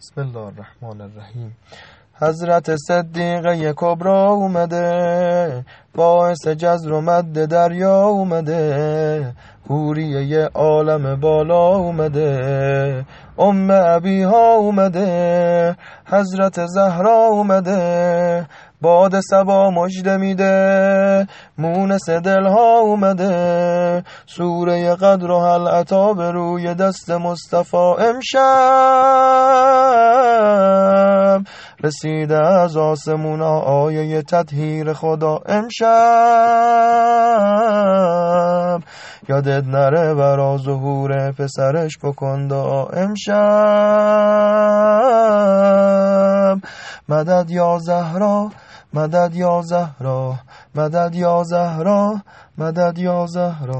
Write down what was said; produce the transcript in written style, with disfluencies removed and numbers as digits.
بسم الله الرحمن الرحیم. حضرت صدیقه کبرا اومده، باعث جزر و مد دریا اومده، حوریه عالم بالا اومده، ابیها اومده، حضرت زهرا اومده، باد صبا مژده میده، مونس دلها اومده، سوره قدر و هل اتی به روی دست مصطفی امشب رسیده از آسمون آیه تطهیر خدا امشب، یادت نره برا ظهور پسرش بکن دعا امشب. مدد یا زهرا، مدد یا زهرا، مدد یا زهرا، مدد یا زهرا.